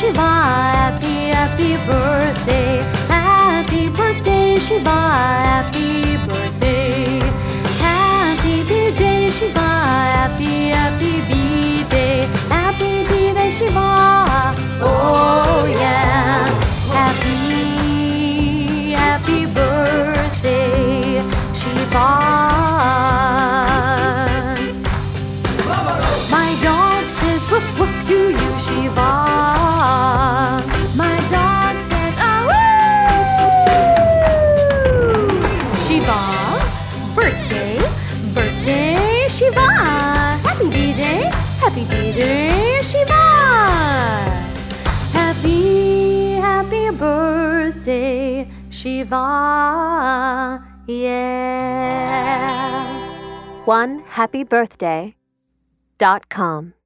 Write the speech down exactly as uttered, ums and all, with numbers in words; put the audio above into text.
Shiva, happy, happy birthday. Happy birthday, Shiva, happy birthday. Happy birthday, Shiva, happy, happy birthday. Happy birthday, Shiva, oh yeah. Happy, happy birthday, Shiva. My dog says woof woof to you, Shiva. My dog says ah woo. Shiva, birthday, birthday, Shiva. Happy birthday, happy birthday, Shiva. Happy, happy birthday, Shiva. Yeah. One happy birthday dot com